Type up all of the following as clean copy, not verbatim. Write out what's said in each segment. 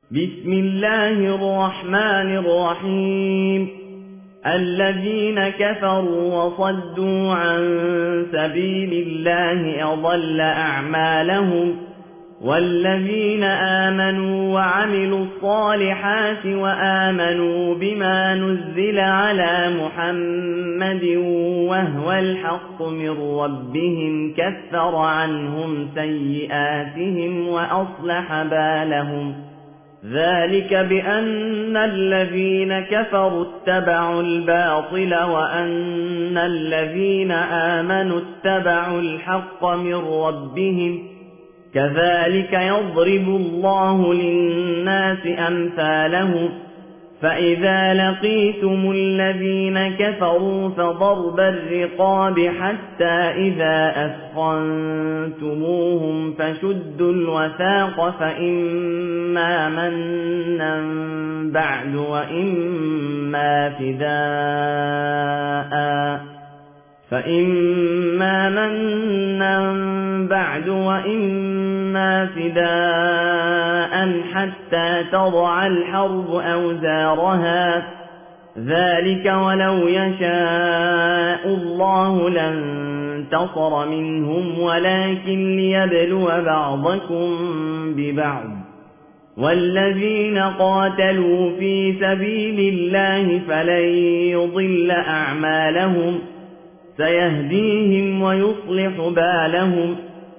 بسم الله الرحمن الرحيم. الذين كفروا وصدوا عن سبيل الله أضل أعمالهم، والذين آمنوا وعملوا الصالحات وآمنوا بما نزل على محمد وهو الحق من ربهم كفر عنهم سيئاتهم وأصلح بالهم. ذلك بأن الذين كفروا اتبعوا الباطل وأن الذين آمنوا اتبعوا الحق من ربهم، كذلك يضرب الله للناس أمثالهم. فإذا لقيتم الذين كفروا فضرب الرقاب حتى إذا أثخنتموهم فشدوا الوثاق فإما منا بعد وإما فداء حتى تضع الحرب أوزارها. ذلك ولو يشاء الله لانتصر منهم ولكن ليبلو بعضكم ببعض. والذين قاتلوا في سبيل الله فلن يضل أعمالهم، سيهديهم ويصلح بالهم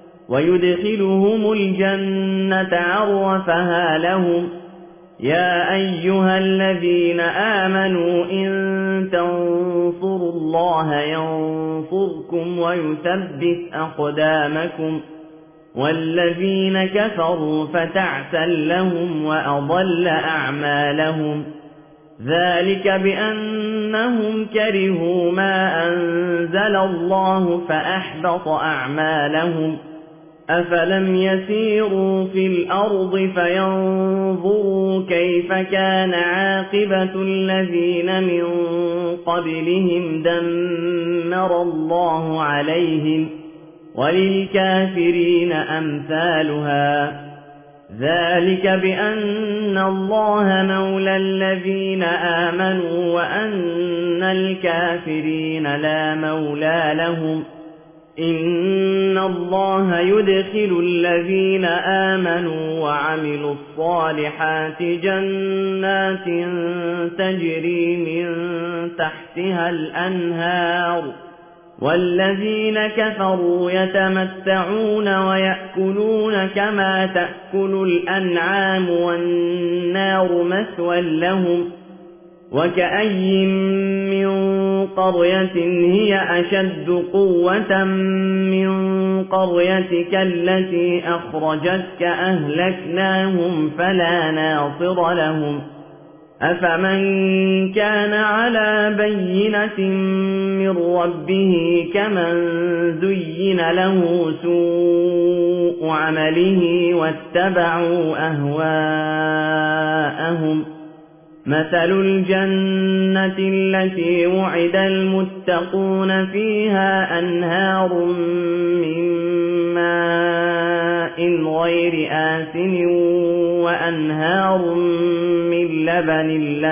ويدخلهم الجنة عرفها لهم. يا أيها الذين آمنوا إن تنصروا الله ينصركم ويثبت أقدامكم. والذين كفروا فتعسا لهم وأضل أعمالهم. ذلك بأنهم كرهوا ما أنزل الله فأحبط أعمالهم. أفلم يسيروا في الأرض فينظروا كيف كان عاقبة الذين من قبلهم دمر الله عليهم، وللكافرين أمثالها. ذلك بأن الله مولى الذين آمنوا وأن الكافرين لا مولى لهم. إن الله يدخل الذين آمنوا وعملوا الصالحات جنات تجري من تحتها الأنهار، والذين كفروا يتمتعون ويأكلون كما تأكل الأنعام والنار مثوى لهم. وكأي من قرية هي أشد قوة من قريتك التي أخرجتك أهلكناهم فلا ناصر لهم. أفمن كان على بينة من ربه كمن زين له سوء عمله واتبعوا أهواءهم. مثل الجنة التي وعد المتقون فيها أنهار من ماء غير آسن وأنهار من لبن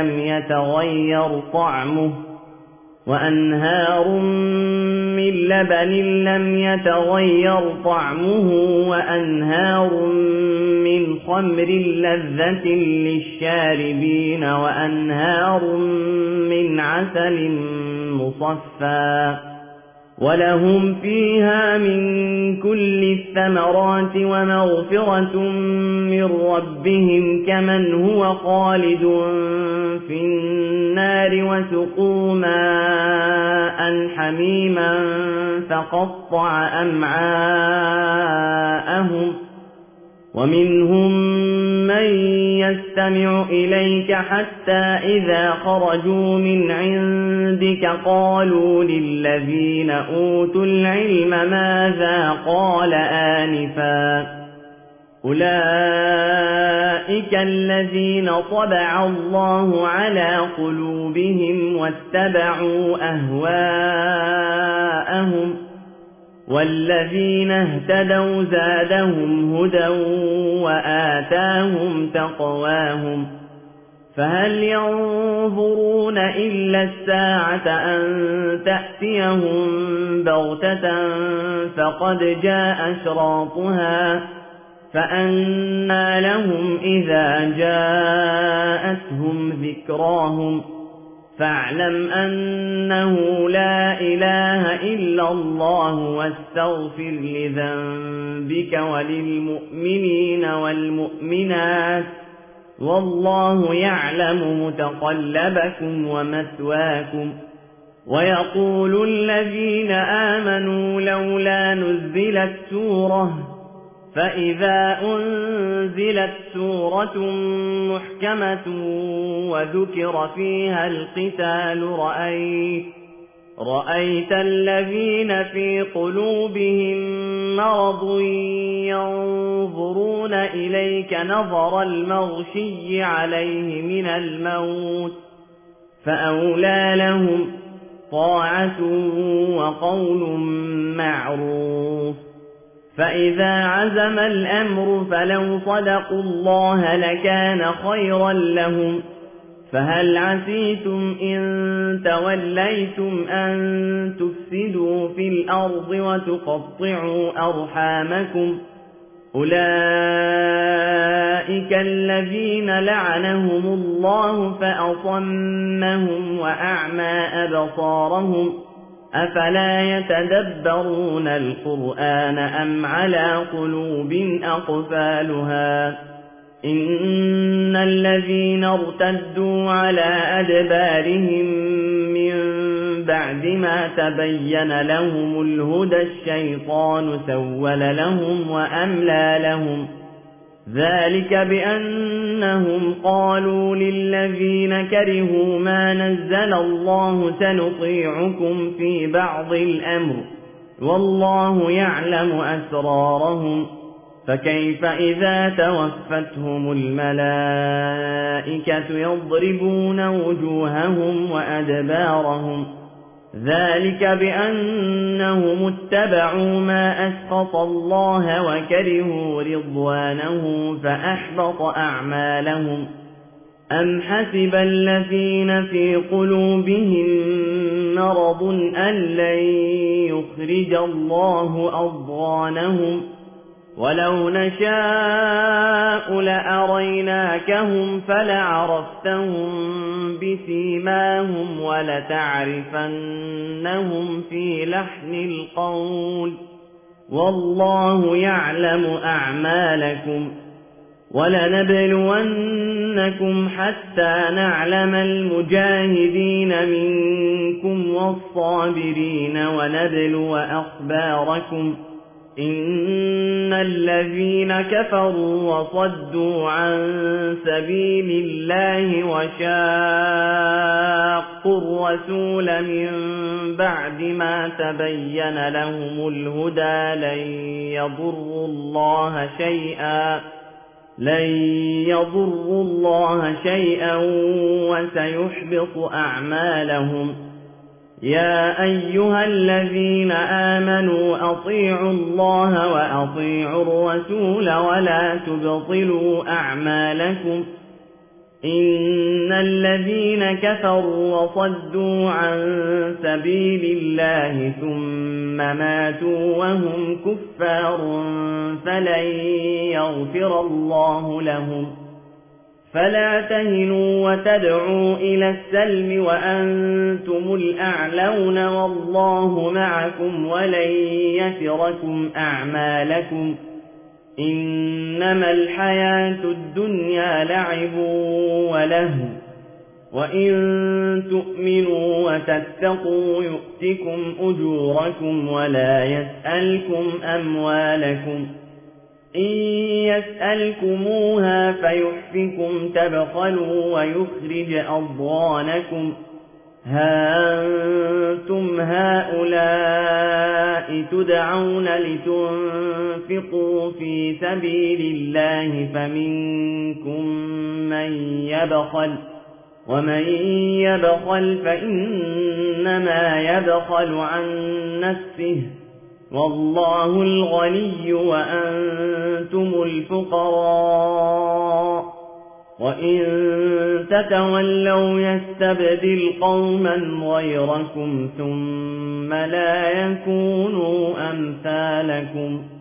لم يتغير طعمه وأنهار من خمر لذة للشاربين وأنهار من عسل مصفى، ولهم فيها من كل الثمرات ومغفرة من ربهم كمن هو خالد في النار وسقوا ماء حميما فقطع أمعاءهم. ومنهم من يستمع إليك حتى إذا خرجوا من عندك قالوا للذين أوتوا العلم ماذا قال آنفا. أولئك الذين طبع الله على قلوبهم واتبعوا أهواءهم. والذين اهتدوا زادهم هدى وآتاهم تقواهم فهل ينظرون إلا الساعة أن تأتيهم بغتة فقد جاء أشراطها فأنى لهم إذا جاءتهم ذكراهم فاعلم أنه لا إله إلا الله واستغفر لذنبك وللمؤمنين والمؤمنات والله يعلم متقلبكم ومثواكم ويقول الذين آمنوا لولا نزلت سورة فإذا أنزلت سورة محكمة وذكر فيها القتال رأيت الذين في قلوبهم مرض ينظرون إليك نظر المغشي عليه من الموت فأولى لهم طاعة وقول معروف فإذا عزم الأمر فلو صدقوا الله لكان خيرا لهم فهل عسيتم إن توليتم أن تفسدوا في الأرض وتقطعوا أرحامكم أولئك الذين لعنهم الله فأصمهم وأعمى أبصارهم أفلا يتدبرون القرآن أم على قلوب أقفالها إن الذين ارتدوا على أدبارهم من بعد ما تبين لهم الهدى الشيطان سول لهم وأملى لهم ذلك بأنهم قالوا للذين كرهوا ما نزل الله سنطيعكم في بعض الأمر والله يعلم أسرارهم فكيف إذا توفتهم الملائكة يضربون وجوههم وأدبارهم ذلك بأنهم اتبعوا ما أسخط الله وكرهوا رضوانه فأحبط أعمالهم أم حسب الذين في قلوبهم مرض أن لن يخرج الله أضغانهم ولو نشاء لأريناكهم فلعرفتهم بسيماهم ولتعرفنهم في لحن القول والله يعلم أعمالكم ولنبلونكم حتى نعلم المجاهدين منكم والصابرين ونبلو أخباركم إن الذين كفروا وصدوا عن سبيل الله وشاقوا الرسول من بعد ما تبين لهم الهدى لن يضروا الله شيئا وسيحبط أعمالهم يا أيها الذين آمنوا أطيعوا الله وأطيعوا الرسول ولا تبطلوا أعمالكم إن الذين كفروا وصدوا عن سبيل الله ثم ماتوا وهم كفار فلن يغفر الله لهم فلا تهنوا وتدعوا إلى السلم وأنتم الأعلون والله معكم ولن يتركم أعمالكم إنما الحياة الدنيا لعب ولهو وإن تؤمنوا وتتقوا يؤتكم أجوركم ولا يسألكم أموالكم إن يسألكموها فيحفكم تبخلوا ويخرج أضغانكم ها أنتم هؤلاء تدعون لتنفقوا في سبيل الله فمنكم من يبخل ومن يبخل فإنما يبخل عن نفسه والله الغني وأنتم الفقراء وإن تتولوا يستبدل قوما غيركم ثم لا يكونوا أمثالكم